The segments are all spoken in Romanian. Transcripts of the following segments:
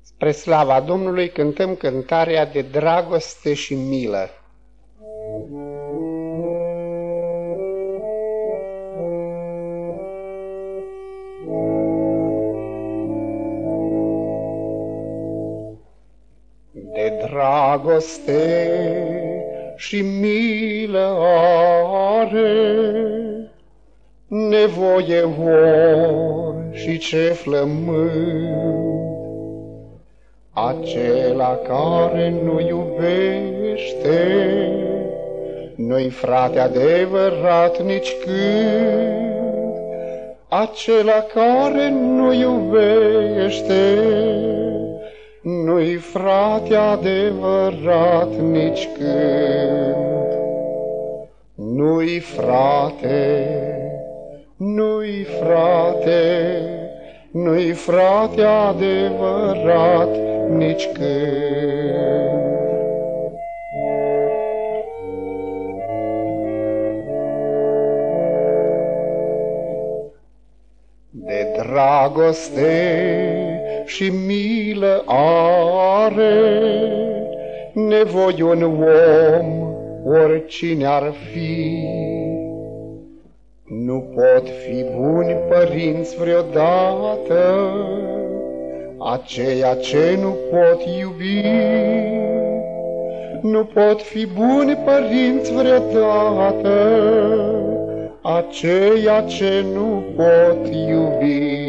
Spre slava Domnului cântăm cântarea de dragoste și milă. De dragoste și milă are nevoie ori și ce flământ, acela care nu iubește, nu-i frate adevărat nici când. Acela care nu iubește, nu-i frate adevărat nici când. Nu-i frate, nu-i frate, nu-i frate adevărat nici când. De dragoste și milă are nevoie un om, oricine ar fi. Nu pot fi buni părinți vreodată aceia ce nu pot iubi. Nu pot fi buni părinți vreodată aceia ce nu pot iubi.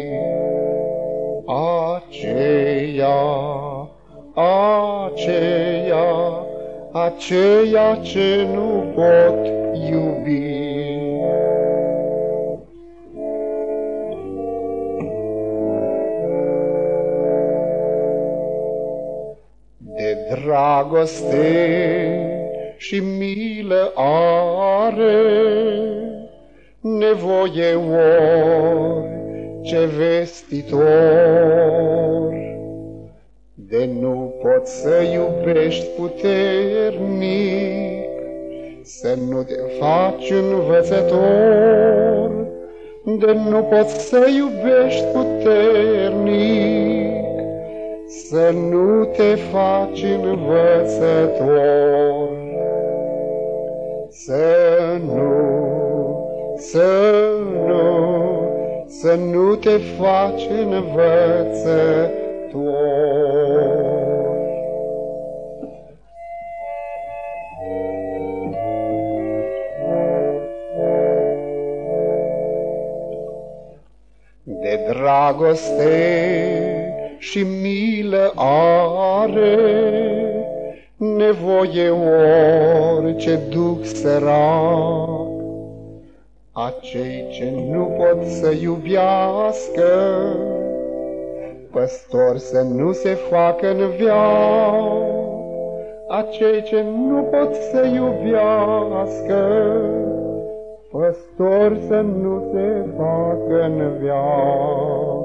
Aceia ce nu pot iubi. De dragoste și milă are nevoie orice vestitor. De nu poți să iubești puternic, să nu te faci învățător. De nu poți să iubești puternic, să nu te faci învățător. Să nu te faci învățător. De dragoste și milă are nevoie orice duc sărac. Acei ce nu pot să iubească, păstori să nu se facă în veac. Acei ce nu pot să iubească, păstori să nu se facă în veac.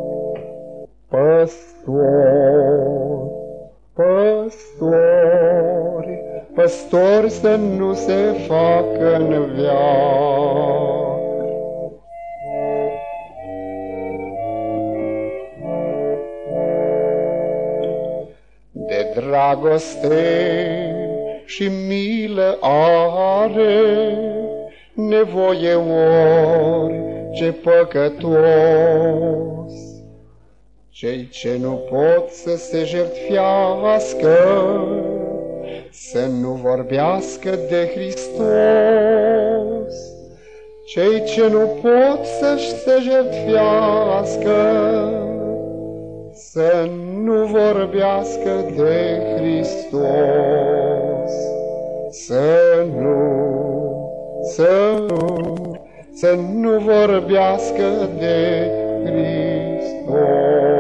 Păstori să nu se facă în veac. De dragoste și milă are nevoie orice păcătos. Cei ce nu pot să se jertfească, să nu vorbească de Hristos. Cei ce nu pot să se jertfească, să nu vorbească de Hristos. Să nu vorbească de Hristos.